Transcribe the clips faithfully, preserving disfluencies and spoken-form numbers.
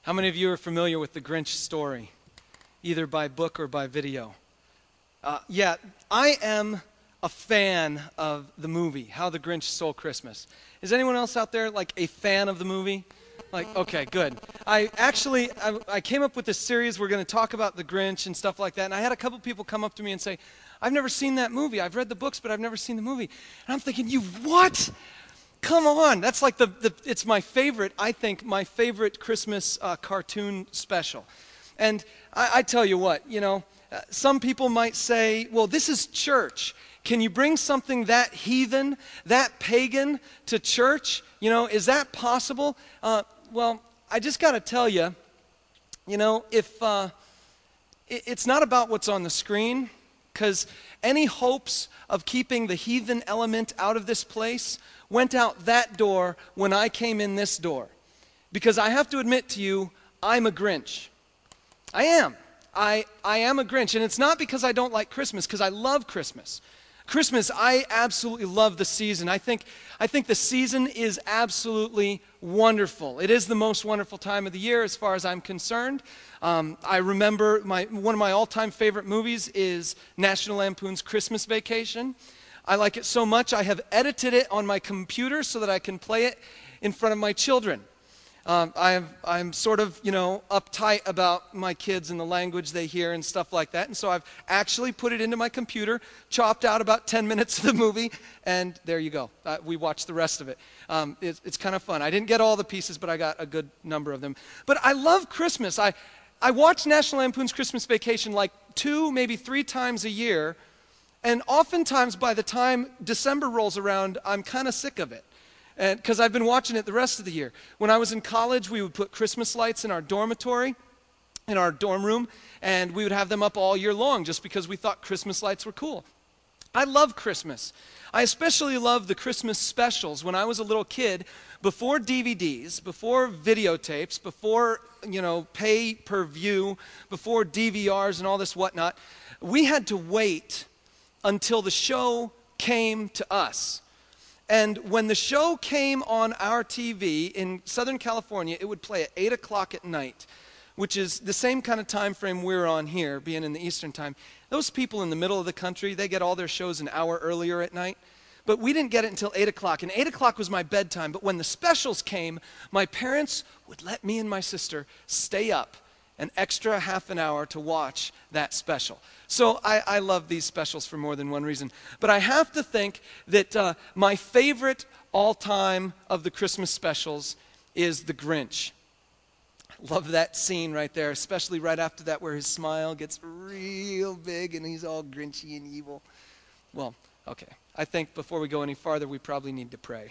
How many of you are familiar with the Grinch story, either by book or by video? Uh, yeah, I am a fan of the movie, How the Grinch Stole Christmas. Is anyone else out there like a fan of the movie? Like, okay, good. I actually, I, I came up with this series. We're going to talk about the Grinch and stuff like that. And I had a couple people come up to me and say, I've never seen that movie. I've read the books, but I've never seen the movie. And I'm thinking, you what? Come on. That's like the, the it's my favorite, I think, my favorite Christmas uh, cartoon special. And I, I tell you what, you know, uh, some people might say, well, this is church. Can you bring something that heathen, that pagan to church? You know, is that possible? Uh, well, I just got to tell you, you know, if uh, it, it's not about what's on the screen, because any hopes of keeping the heathen element out of this place went out that door when I came in this door. Because I have to admit to you, I'm a Grinch. I am. I, I am a Grinch. And it's not because I don't like Christmas, because I love Christmas. Christmas, I absolutely love the season. I think, I think the season is absolutely wonderful. It is the most wonderful time of the year as far as I'm concerned. Um, I remember my, one of my all-time favorite movies is National Lampoon's Christmas Vacation. I like it so much I have edited it on my computer so that I can play it in front of my children. Um, I'm, I'm sort of, you know, uptight about my kids and the language they hear and stuff like that. And so I've actually put it into my computer, chopped out about ten minutes of the movie, and there you go. Uh, we watched the rest of it. Um, it. It's kind of fun. I didn't get all the pieces, but I got a good number of them. But I love Christmas. I, I watch National Lampoon's Christmas Vacation like two, maybe three times a year. And oftentimes by the time December rolls around, I'm kind of sick of it. And because I've been watching it the rest of the year. When I was in college, we would put Christmas lights in our dormitory, in our dorm room, and we would have them up all year long just because we thought Christmas lights were cool. I love Christmas. I especially love the Christmas specials. When I was a little kid, before D V Ds, before videotapes, before, you know, pay-per-view, before D V Rs and all this whatnot, we had to wait until the show came to us. And when the show came on our T V in Southern California, it would play at eight o'clock at night, which is the same kind of time frame we're on here, being in the Eastern time. Those people in the middle of the country, they get all their shows an hour earlier at night. But we didn't get it until eight o'clock. And eight o'clock was my bedtime. But when the specials came, my parents would let me and my sister stay up an extra half an hour to watch that special. So I, I love these specials for more than one reason. But I have to think that uh, my favorite all-time of the Christmas specials is The Grinch. Love that scene right there, especially right after that where his smile gets real big and he's all grinchy and evil. Well, okay. I think before we go any farther, we probably need to pray.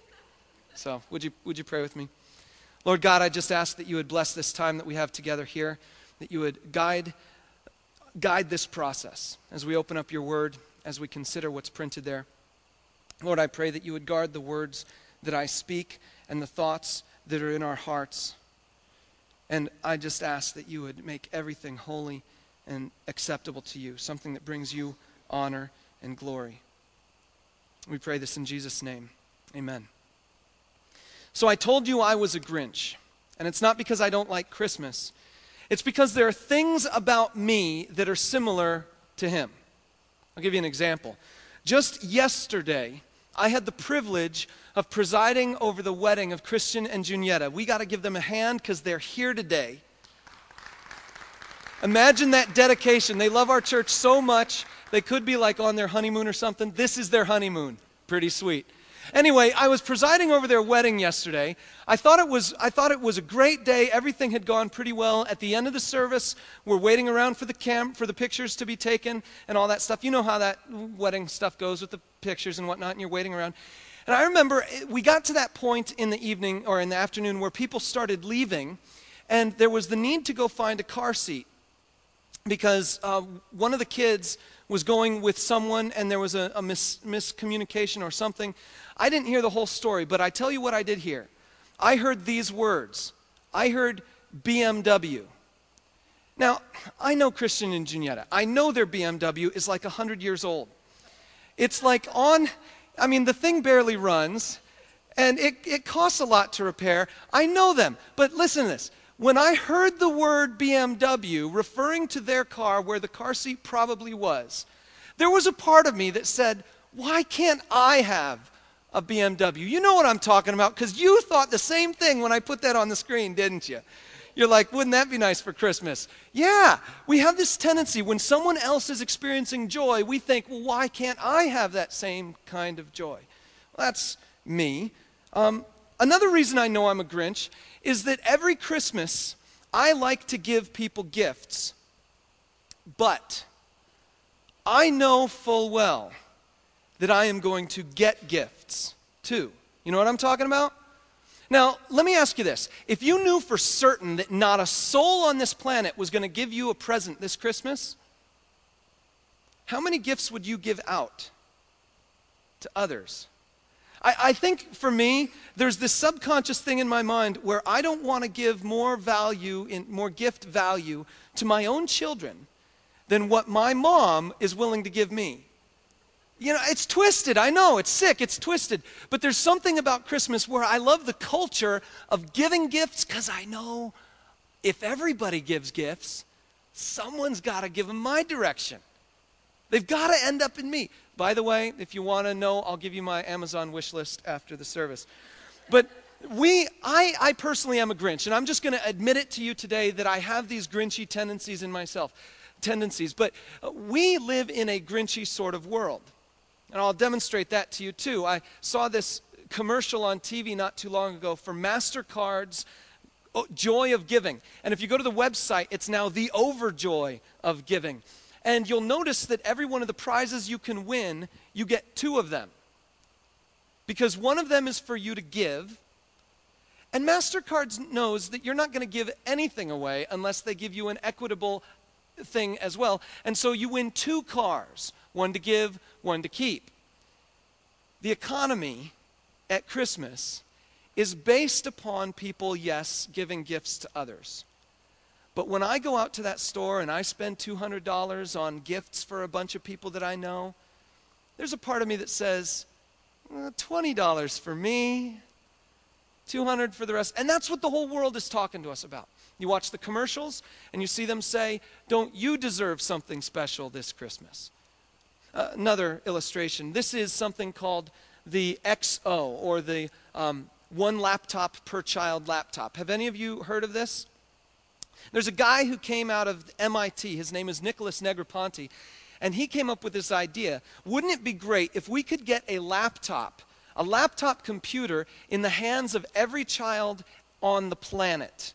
So would you, would you pray with me? Lord God, I just ask that you would bless this time that we have together here, that you would guide guide this process as we open up your word, as we consider what's printed there. Lord, I pray that you would guard the words that I speak and the thoughts that are in our hearts. And I just ask that you would make everything holy and acceptable to you, something that brings you honor and glory. We pray this in Jesus' name. Amen. So I told you I was a Grinch, and it's not because I don't like Christmas. It's because there are things about me that are similar to him. I'll give you an example. Just yesterday, I had the privilege of presiding over the wedding of Christian and Junietta. We got to give them a hand because they're here today. Imagine that dedication. They love our church so much, they could be like on their honeymoon or something. This is their honeymoon. Pretty sweet. Anyway, I was presiding over their wedding yesterday. I thought it was I thought it was a great day. Everything had gone pretty well. At the end of the service, we're waiting around for the cam for the pictures to be taken and all that stuff. You know how that wedding stuff goes with the pictures and whatnot, and you're waiting around. And I remember we got to that point in the evening or in the afternoon where people started leaving, and there was the need to go find a car seat because uh, one of the kids was going with someone and there was a, a mis- miscommunication or something. I didn't hear the whole story, but I tell you what I did hear. I heard these words. I heard B M W. Now, I know Christian and Junietta. I know their B M W is like one hundred years old. It's like on, I mean, the thing barely runs, and it, it costs a lot to repair. I know them, but listen to this. When I heard the word B M W referring to their car where the car seat probably was, there was a part of me that said, why can't I have a B M W? You know what I'm talking about, because you thought the same thing when I put that on the screen, didn't you? You're like, wouldn't that be nice for Christmas? Yeah, we have this tendency when someone else is experiencing joy, we think, well, why can't I have that same kind of joy? Well, that's me. Um, another reason I know I'm a Grinch is that every Christmas I like to give people gifts, but I know full well that I am going to get gifts too. You know what I'm talking about? Now, let me ask you this. If you knew for certain that not a soul on this planet was going to give you a present this Christmas, how many gifts would you give out to others? I, I think for me, there's this subconscious thing in my mind where I don't want to give more value, in, more gift value to my own children than what my mom is willing to give me. You know, it's twisted. I know, it's sick, it's twisted. But there's something about Christmas where I love the culture of giving gifts because I know if everybody gives gifts, someone's got to give them my direction. They've got to end up in me. By the way, if you want to know, I'll give you my Amazon wish list after the service. But we, I, I personally am a Grinch, and I'm just going to admit it to you today that I have these Grinchy tendencies in myself, tendencies. But uh, we live in a Grinchy sort of world. And I'll demonstrate that to you too. I saw this commercial on T V not too long ago for MasterCard's Joy of Giving. And if you go to the website, it's now the Overjoy of Giving. And you'll notice that every one of the prizes you can win, you get two of them. Because one of them is for you to give. And MasterCard knows that you're not going to give anything away unless they give you an equitable thing as well. And so you win two cars, one to give, one to keep. The economy at Christmas is based upon people, yes, giving gifts to others. But when I go out to that store and I spend two hundred dollars on gifts for a bunch of people that I know, there's a part of me that says, eh, twenty dollars for me, two hundred dollars for the rest. And that's what the whole world is talking to us about. You watch the commercials and you see them say, don't you deserve something special this Christmas? Uh, another illustration. This is something called the X O, or the um, one laptop per child laptop. Have any of you heard of this? There's a guy who came out of M I T. His name is Nicholas Negroponte, and he came up with this idea. Wouldn't it be great if we could get a laptop, a laptop computer in the hands of every child on the planet?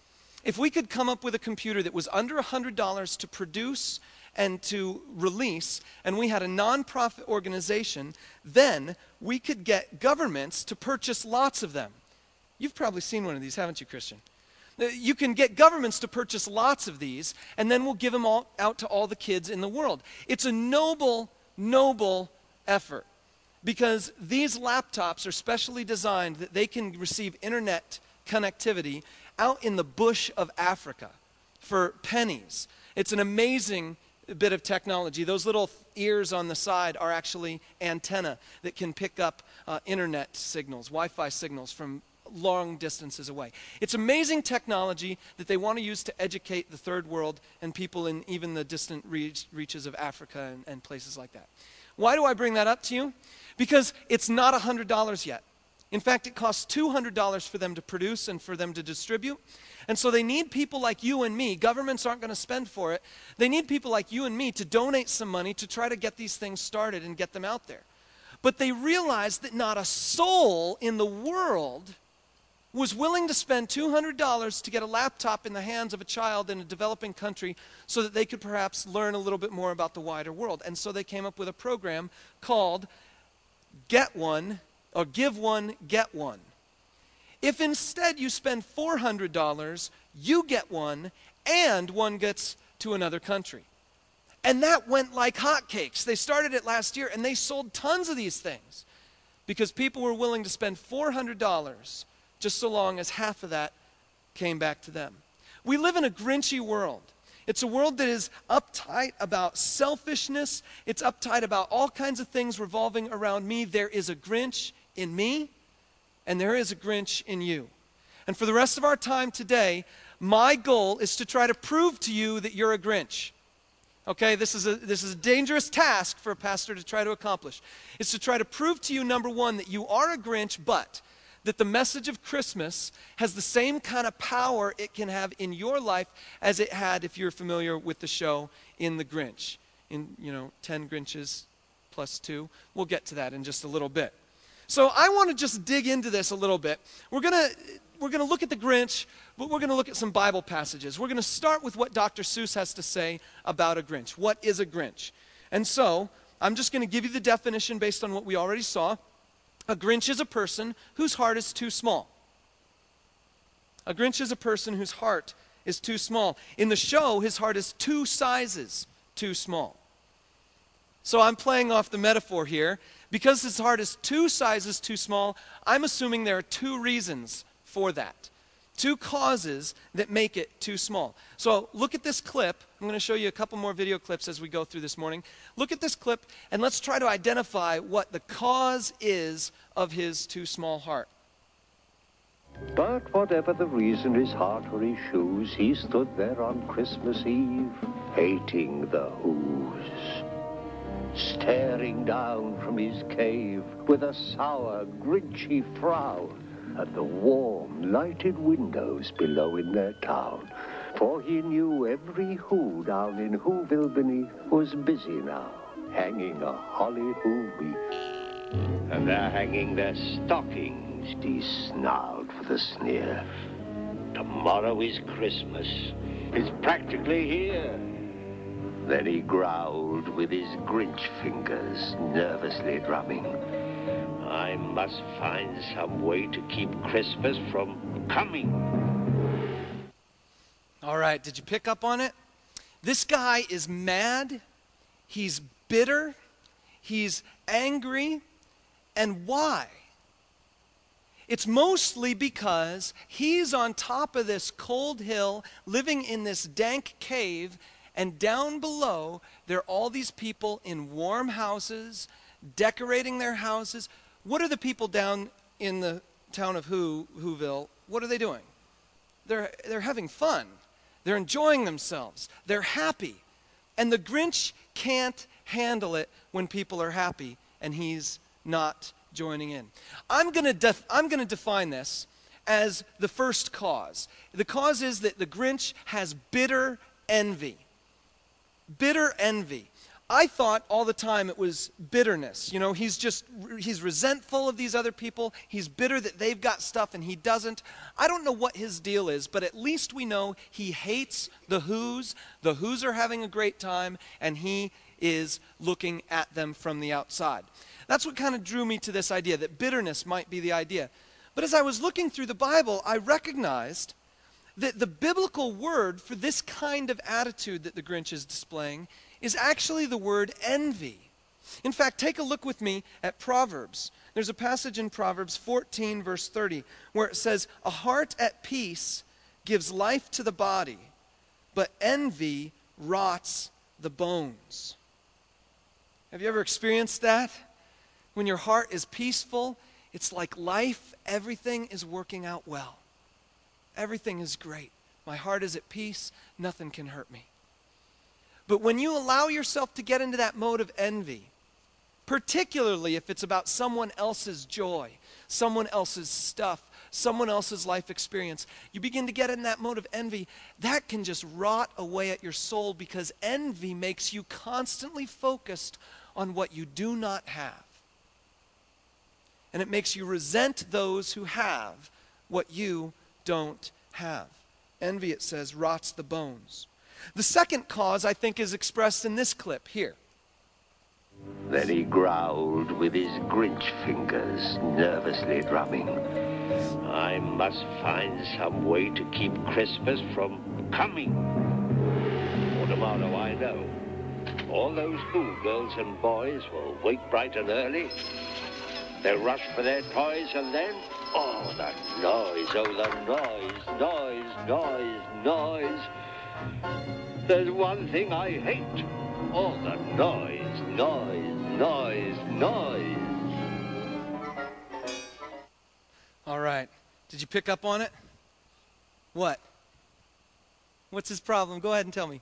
If we could come up with a computer that was under one hundred dollars to produce and to release, and we had a nonprofit organization, then we could get governments to purchase lots of them. You've probably seen one of these, haven't you, Christian? You can get governments to purchase lots of these, and then we'll give them all out to all the kids in the world. It's a noble, noble effort, because these laptops are specially designed that they can receive internet connectivity out in the bush of Africa for pennies. It's an amazing bit of technology. Those little ears on the side are actually antenna that can pick up uh, internet signals, Wi-Fi signals from long distances away. It's amazing technology that they want to use to educate the third world and people in even the distant reach, reaches of Africa and, and places like that. Why do I bring that up to you? Because it's not one hundred dollars yet. In fact, it costs two hundred dollars for them to produce and for them to distribute. And so they need people like you and me. Governments aren't going to spend for it. They need people like you and me to donate some money to try to get these things started and get them out there. But they realized that not a soul in the world was willing to spend two hundred dollars to get a laptop in the hands of a child in a developing country so that they could perhaps learn a little bit more about the wider world. And so they came up with a program called Get One, or Give One, Get One. If instead you spend four hundred dollars, you get one, and one gets to another country. And that went like hotcakes. They started it last year, and they sold tons of these things because people were willing to spend four hundred dollars just so long as half of that came back to them. We live in a Grinchy world. It's a world that is uptight about selfishness. It's uptight about all kinds of things revolving around me. There is a Grinch in me, and there is a Grinch in you. And for the rest of our time today, My goal is to try to prove to you that you're a Grinch. Okay, this is a this is a dangerous task for a pastor to try to accomplish. It's to try to prove to you, number one, that you are a Grinch, but that the message of Christmas has the same kind of power it can have in your life as it had, if you're familiar with the show, in The Grinch. In, you know, ten Grinches plus two. We'll get to that in just a little bit. So I want to just dig into this a little bit. We're going to we're going to look at the Grinch, but we're going to look at some Bible passages. We're going to start with what Doctor Seuss has to say about a Grinch. What is a Grinch? And so I'm just going to give you the definition based on what we already saw. A Grinch is a person whose heart is too small. A Grinch is a person whose heart is too small. In the show, his heart is two sizes too small. So I'm playing off the metaphor here. Because his heart is two sizes too small, I'm assuming there are two reasons for that. Two causes that make it too small. So look at this clip. I'm going to show you a couple more video clips as we go through this morning. Look at this clip and let's try to identify what the cause is of his too small heart. But whatever the reason, his heart or his shoes, he stood there on Christmas Eve, hating the Who's, staring down from his cave with a sour, grinchy frown at the warm, lighted windows below in their town. For he knew every Who down in Whoville beneath was busy now, hanging a holly Who wreath. And they're hanging their stockings, he snarled with a sneer. Tomorrow is Christmas. It's practically here. Then he growled with his Grinch fingers, nervously drumming. I must find some way to keep Christmas from coming. All right, did you pick up on it? This guy is mad, he's bitter, he's angry, and why? It's mostly because he's on top of this cold hill, living in this dank cave, and down below, there are all these people in warm houses, decorating their houses. What are the people down in the town of Who, Whoville, what are they doing? They're, they're having fun. They're enjoying themselves. They're happy. And the Grinch can't handle it when people are happy, and he's not joining in. I'm going to def- I'm going to define this as the first cause. The cause is that the Grinch has bitter envy. Bitter envy. I thought all the time it was bitterness. You know, he's just, he's resentful of these other people. He's bitter that they've got stuff and he doesn't. I don't know what his deal is, but at least we know he hates the Who's. The Who's are having a great time, and he is looking at them from the outside. That's what kind of drew me to this idea, that bitterness might be the idea. But as I was looking through the Bible, I recognized that the biblical word for this kind of attitude that the Grinch is displaying is actually the word envy. In fact, take a look with me at Proverbs. There's a passage in Proverbs fourteen, verse thirty, where it says, "A heart at peace gives life to the body, but envy rots the bones." Have you ever experienced that? When your heart is peaceful, it's like life, everything is working out well. Everything is great. My heart is at peace. Nothing can hurt me. But when you allow yourself to get into that mode of envy, particularly if it's about someone else's joy, someone else's stuff, someone else's life experience, you begin to get in that mode of envy, that can just rot away at your soul, because envy makes you constantly focused on what you do not have. And it makes you resent those who have what you don't have. Envy, it says, rots the bones. The second cause, I think, is expressed in this clip here. Then he growled with his Grinch fingers, nervously drumming. I must find some way to keep Christmas from coming. For tomorrow, I know, all those Who girls and boys will wake bright and early. They'll rush for their toys, and then, oh, the noise, oh, the noise, noise, noise, noise. There's one thing I hate. All the noise, noise, noise, noise. All right. Did you pick up on it? What? What's his problem? Go ahead and tell me.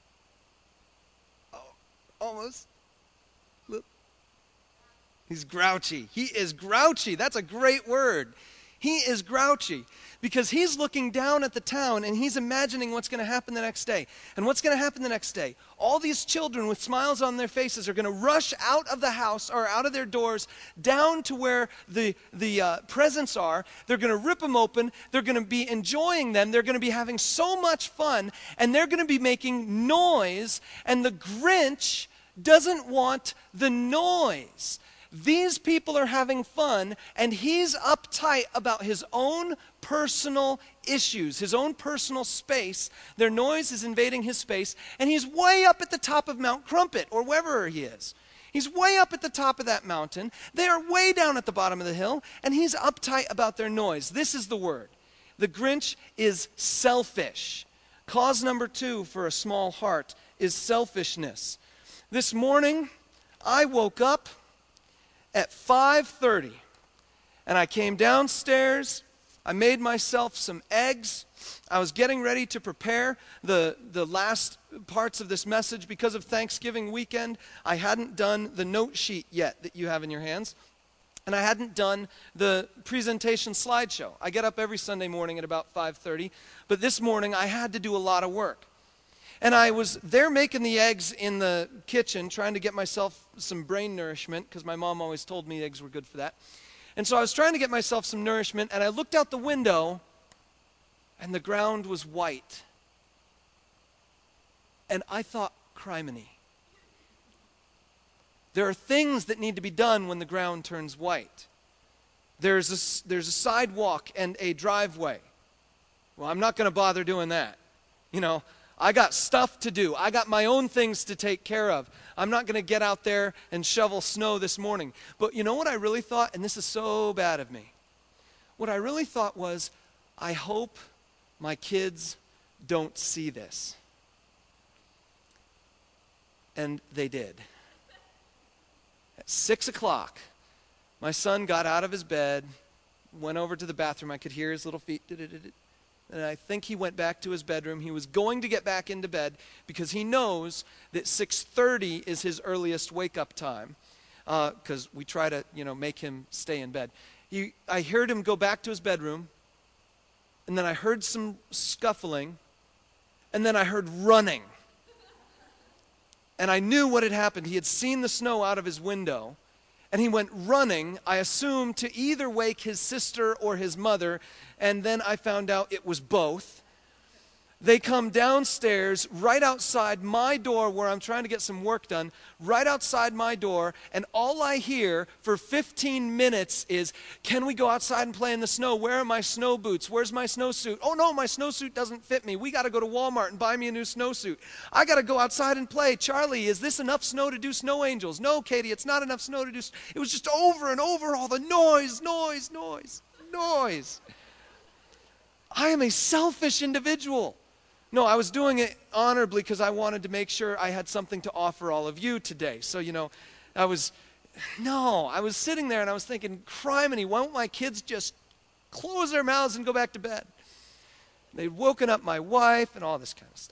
Oh, almost. Look. He's grouchy. He is grouchy. That's a great word. He is grouchy because he's looking down at the town and he's imagining what's going to happen the next day. And what's going to happen the next day? All these children with smiles on their faces are going to rush out of the house or out of their doors down to where the, the uh, presents are. They're going to rip them open. They're going to be enjoying them. They're going to be having so much fun. And they're going to be making noise. And the Grinch doesn't want the noise. These people are having fun, and he's uptight about his own personal issues, his own personal space. Their noise is invading his space, and he's way up at the top of Mount Crumpet, or wherever he is. He's way up at the top of that mountain. They are way down at the bottom of the hill, and he's uptight about their noise. This is the word. The Grinch is selfish. Cause number two for a small heart is selfishness. This morning, I woke up at five thirty, and I came downstairs. I made myself some eggs. I was getting ready to prepare the, the last parts of this message. Because of Thanksgiving weekend, I hadn't done the note sheet yet that you have in your hands, and I hadn't done the presentation slideshow. I get up every Sunday morning at about five thirty, but this morning I had to do a lot of work. And I was there making the eggs in the kitchen, trying to get myself some brain nourishment, because my mom always told me eggs were good for that. And so I was trying to get myself some nourishment, and I looked out the window, and the ground was white. And I thought, criminy. There are things that need to be done when the ground turns white. There's a, there's a sidewalk and a driveway. Well, I'm not going to bother doing that. You know, I got stuff to do. I got my own things to take care of. I'm not going to get out there and shovel snow this morning. But you know what I really thought? And this is so bad of me. What I really thought was, I hope my kids don't see this. And they did. At six o'clock, my son got out of his bed, went over to the bathroom. I could hear his little feet. And I think he went back to his bedroom. He was going to get back into bed because he knows that six thirty is his earliest wake-up time, because uh, we try to, you know, make him stay in bed. He, I heard him go back to his bedroom, and then I heard some scuffling, and then I heard running. And I knew what had happened. He had seen the snow out of his window, and he went running, I assume, to either wake his sister or his mother, and then I found out it was both. They come downstairs right outside my door where I'm trying to get some work done, right outside my door, and all I hear for fifteen minutes is, can we go outside and play in the snow? Where are my snow boots? Where's my snowsuit? Oh no, my snowsuit doesn't fit me. We got to go to Walmart and buy me a new snowsuit. I got to go outside and play. Charlie, is this enough snow to do snow angels? No, Katie, it's not enough snow to do. It was just over and over, all the noise, noise, noise, noise. I am a selfish individual. No, I was doing it honorably because I wanted to make sure I had something to offer all of you today. So, you know, I was, no, I was sitting there and I was thinking, criminy, why won't my kids just close their mouths and go back to bed? They'd woken up my wife and all this kind of stuff.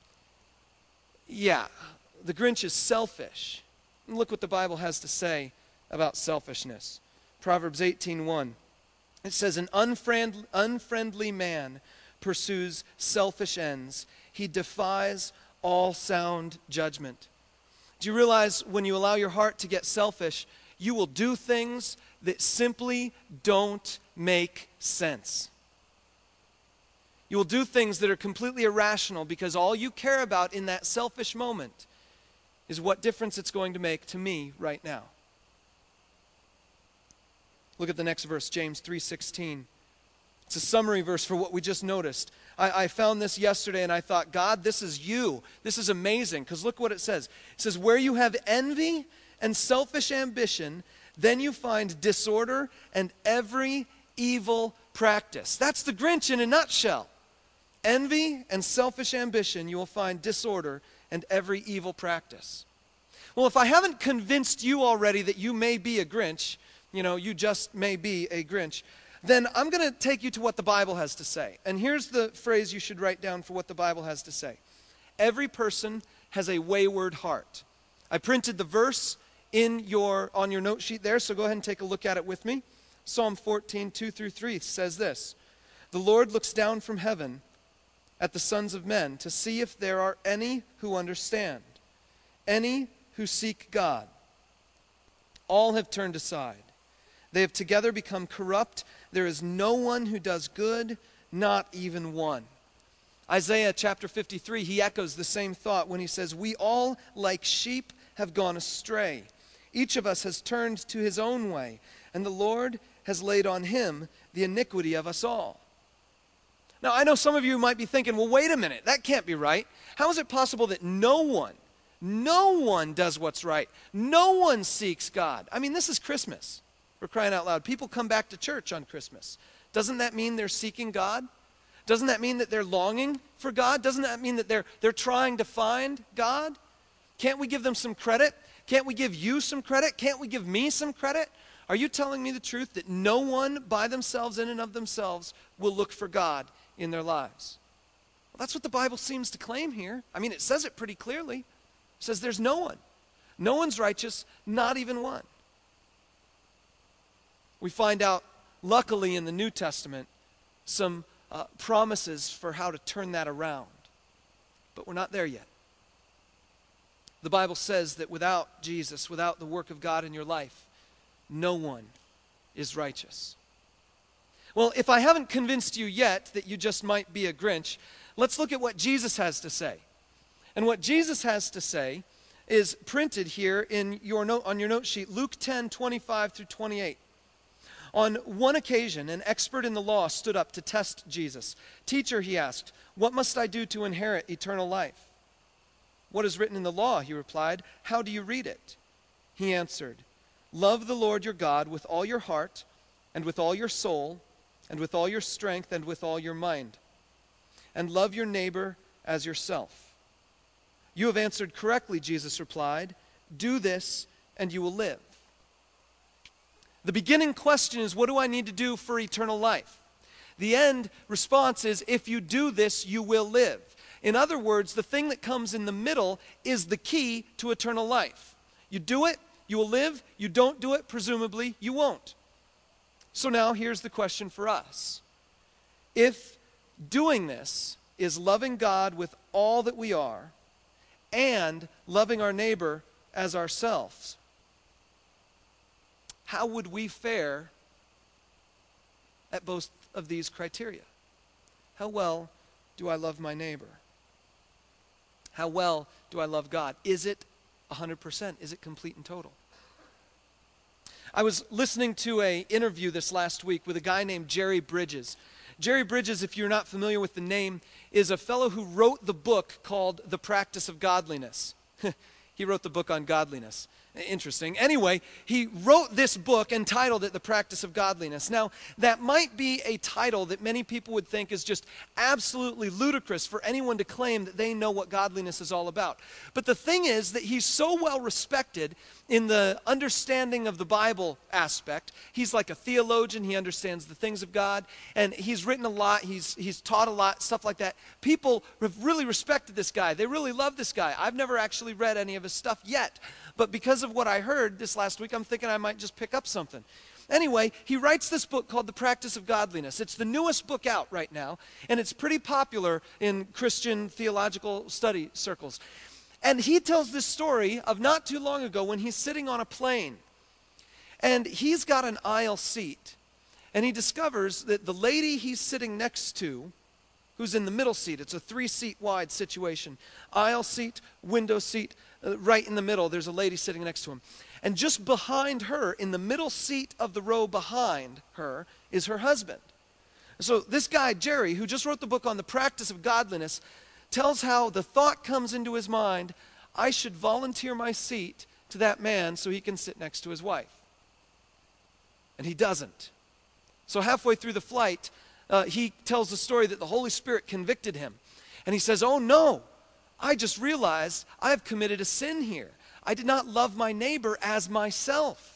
Yeah, the Grinch is selfish. And look what the Bible has to say about selfishness. Proverbs eighteen one. It says, an unfriend, unfriendly man pursues selfish ends. He defies all sound judgment. Do you realize when you allow your heart to get selfish, you will do things that simply don't make sense? You will do things that are completely irrational because all you care about in that selfish moment is what difference it's going to make to me right now. Look at the next verse, James three sixteen. It's a summary verse for what we just noticed. I, I found this yesterday and I thought, God, this is you. This is amazing, because look what it says. It says, where you have envy and selfish ambition, then you find disorder and every evil practice. That's the Grinch in a nutshell. Envy and selfish ambition, you will find disorder and every evil practice. Well, if I haven't convinced you already that you may be a Grinch, you know, you just may be a Grinch, then I'm going to take you to what the Bible has to say. And here's the phrase you should write down for what the Bible has to say. Every person has a wayward heart. I printed the verse in your on your note sheet there, so go ahead and take a look at it with me. Psalm fourteen, two through three says this: "The Lord looks down from heaven at the sons of men to see if there are any who understand, any who seek God. All have turned aside. They have together become corrupt. There is no one who does good, not even one." Isaiah chapter fifty-three, he echoes the same thought when he says, "We all, like sheep, have gone astray. Each of us has turned to his own way, and the Lord has laid on him the iniquity of us all." Now, I know some of you might be thinking, well, wait a minute, that can't be right. How is it possible that no one, no one does what's right? No one seeks God. I mean, this is Christmas. We're crying out loud. People come back to church on Christmas. Doesn't that mean they're seeking God? Doesn't that mean that they're longing for God? Doesn't that mean that they're, they're trying to find God? Can't we give them some credit? Can't we give you some credit? Can't we give me some credit? Are you telling me the truth that no one by themselves, in and of themselves, will look for God in their lives? Well, that's what the Bible seems to claim here. I mean, it says it pretty clearly. It says there's no one. No one's righteous, not even one. We find out, luckily in the New Testament, some uh, promises for how to turn that around. But we're not there yet. The Bible says that without Jesus, without the work of God in your life, no one is righteous. Well, if I haven't convinced you yet that you just might be a Grinch, let's look at what Jesus has to say. And what Jesus has to say is printed here in your note, on your note sheet, Luke ten, twenty-five through twenty-eight. On one occasion, an expert in the law stood up to test Jesus. "Teacher," he asked, "what must I do to inherit eternal life?" "What is written in the law?" he replied. "How do you read it?" He answered, "Love the Lord your God with all your heart, and with all your soul, and with all your strength, and with all your mind. And love your neighbor as yourself." "You have answered correctly," Jesus replied. "Do this, and you will live." The beginning question is, what do I need to do for eternal life? The end response is, if you do this, you will live. In other words, the thing that comes in the middle is the key to eternal life. You do it, you will live. You don't do it, presumably, you won't. So now here's the question for us. If doing this is loving God with all that we are and loving our neighbor as ourselves, how would we fare at both of these criteria? How well do I love my neighbor? How well do I love God? Is it one hundred percent? Is it complete and total? I was listening to an interview this last week with a guy named Jerry Bridges. Jerry Bridges, if you're not familiar with the name, is a fellow who wrote the book called The Practice of Godliness. He wrote the book on godliness. Interesting. Anyway, he wrote this book and titled it The Practice of Godliness. Now, that might be a title that many people would think is just absolutely ludicrous for anyone to claim that they know what godliness is all about. But the thing is that he's so well respected in the understanding of the Bible aspect. He's like a theologian. He understands the things of God. And he's written a lot. He's, he's taught a lot, stuff like that. People have really respected this guy. They really love this guy. I've never actually read any of his stuff yet. But because of what I heard this last week, I'm thinking I might just pick up something. Anyway, he writes this book called The Practice of Godliness. It's the newest book out right now, and it's pretty popular in Christian theological study circles. And he tells this story of not too long ago when he's sitting on a plane, and he's got an aisle seat, and he discovers that the lady he's sitting next to, who's in the middle seat, it's a three-seat wide situation, aisle seat, window seat, Uh, right in the middle, there's a lady sitting next to him. And just behind her, in the middle seat of the row behind her, is her husband. So this guy, Jerry, who just wrote the book on the practice of godliness, tells how the thought comes into his mind, I should volunteer my seat to that man so he can sit next to his wife. And he doesn't. So halfway through the flight, uh, he tells the story that the Holy Spirit convicted him. And he says, oh no, I just realized I have committed a sin here. I did not love my neighbor as myself.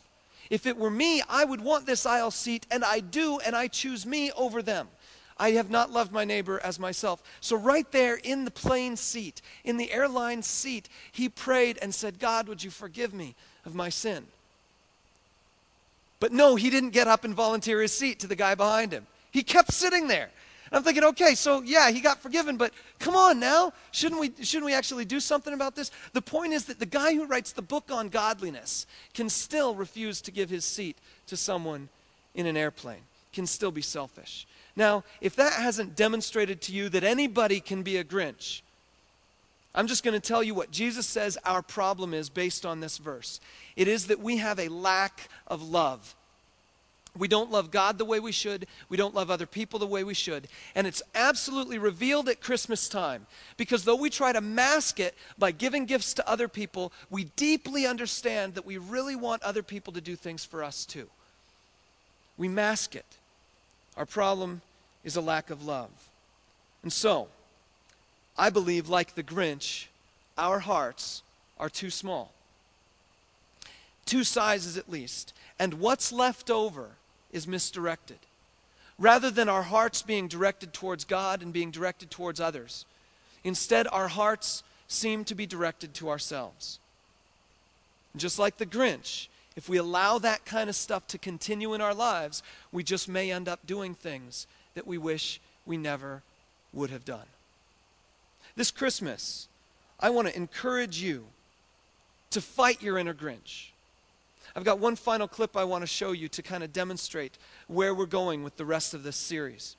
If it were me, I would want this aisle seat, and I do, and I choose me over them. I have not loved my neighbor as myself. So right there in the plane seat, in the airline seat, he prayed and said, God, would you forgive me of my sin? But no, he didn't get up and volunteer his seat to the guy behind him. He kept sitting there. And I'm thinking, okay, so yeah, he got forgiven, but come on now. Shouldn't we, shouldn't we actually do something about this? The point is that the guy who writes the book on godliness can still refuse to give his seat to someone in an airplane, can still be selfish. Now, if that hasn't demonstrated to you that anybody can be a Grinch, I'm just going to tell you what Jesus says our problem is based on this verse. It is that we have a lack of love. We don't love God the way we should. We don't love other people the way we should. And it's absolutely revealed at Christmas time. Because though we try to mask it by giving gifts to other people, we deeply understand that we really want other people to do things for us too. We mask it. Our problem is a lack of love. And so, I believe, like the Grinch, our hearts are too small. Two sizes at least. And what's left over is misdirected. Rather than our hearts being directed towards God and being directed towards others, instead our hearts seem to be directed to ourselves. And just like the Grinch, if we allow that kind of stuff to continue in our lives, we just may end up doing things that we wish we never would have done. This Christmas, I want to encourage you to fight your inner Grinch. I've got one final clip I want to show you to kind of demonstrate where we're going with the rest of this series.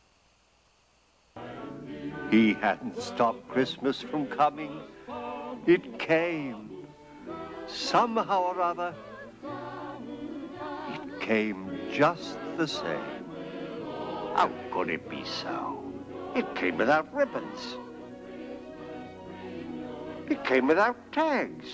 He hadn't stopped Christmas from coming. It came. Somehow or other, it came just the same. How could it be so? It came without ribbons. It came without tags.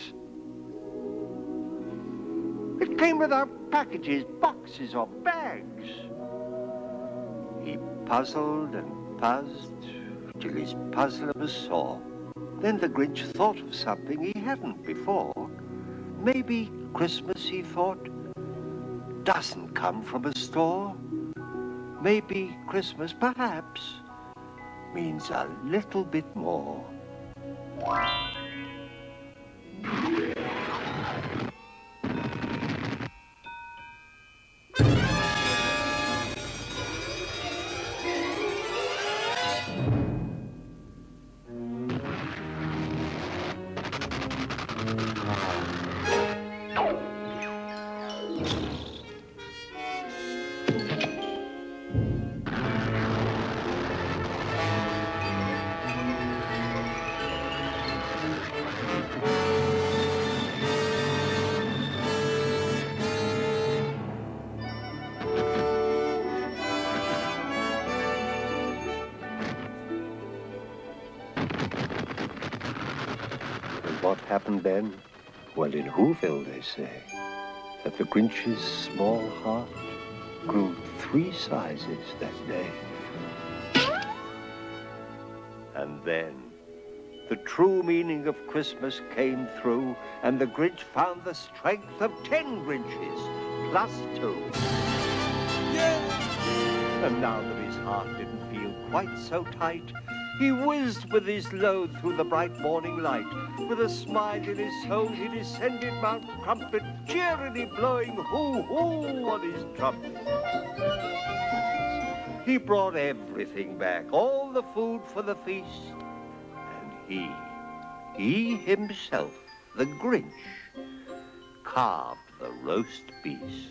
It came without packages, boxes, or bags. He puzzled and puzzled till his puzzler was sore. Then the Grinch thought of something he hadn't before. Maybe Christmas, he thought, doesn't come from a store. Maybe Christmas, perhaps, means a little bit more. What happened then? Well, in Whoville, they say that the Grinch's small heart grew three sizes that day. And then the true meaning of Christmas came through, and the Grinch found the strength of ten Grinches, plus two. Yeah. And now that his heart didn't feel quite so tight, he whizzed with his load through the bright morning light. With a smile in his soul, he descended Mount Crumpet, cheerily blowing hoo-hoo on his trumpet. He brought everything back, all the food for the feast. And he, he himself, the Grinch, carved the roast beast.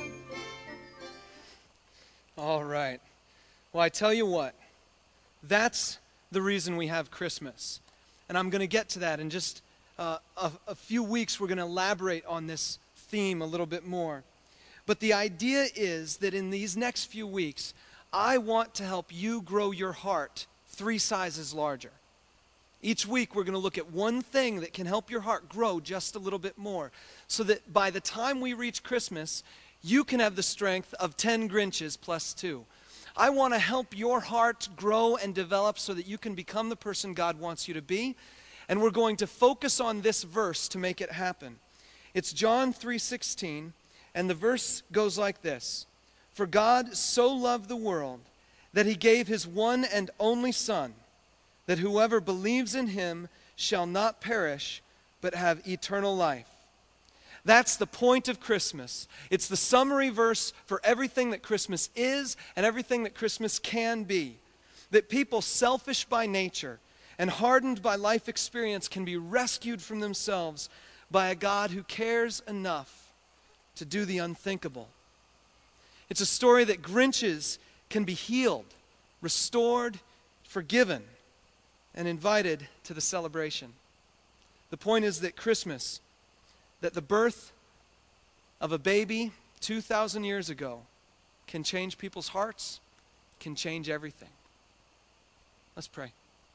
All right. Well, I tell you what, that's the reason we have Christmas. And I'm going to get to that in just uh, a, a few weeks. We're going to elaborate on this theme a little bit more. But the idea is that in these next few weeks, I want to help you grow your heart three sizes larger. Each week, we're going to look at one thing that can help your heart grow just a little bit more, so that by the time we reach Christmas, you can have the strength of ten Grinches plus two. I want to help your heart grow and develop so that you can become the person God wants you to be. And we're going to focus on this verse to make it happen. It's John three sixteen, And the verse goes like this: "For God so loved the world that he gave his one and only Son, that whoever believes in him shall not perish, but have eternal life." That's the point of Christmas. It's the summary verse for everything that Christmas is and everything that Christmas can be. That people selfish by nature and hardened by life experience can be rescued from themselves by a God who cares enough to do the unthinkable. It's a story that Grinches can be healed, restored, forgiven, and invited to the celebration. The point is that Christmas, that the birth of a baby two thousand years ago can change people's hearts, can change everything. Let's pray.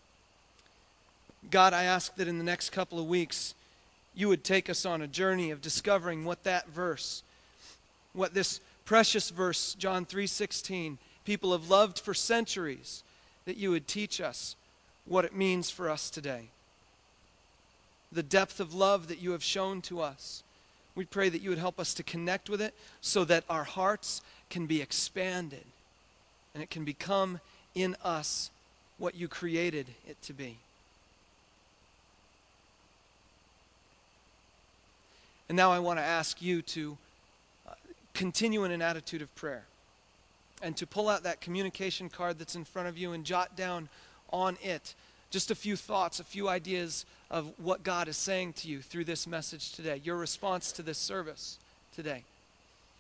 God, I ask that in the next couple of weeks, you would take us on a journey of discovering what that verse, what this precious verse, John three sixteen, people have loved for centuries, that you would teach us what it means for us today. The depth of love that you have shown to us. We pray that you would help us to connect with it so that our hearts can be expanded and it can become in us what you created it to be. And now I want to ask you to uh, continue in an attitude of prayer and to pull out that communication card that's in front of you and jot down on it just a few thoughts, a few ideas of what God is saying to you through this message today, your response to this service today.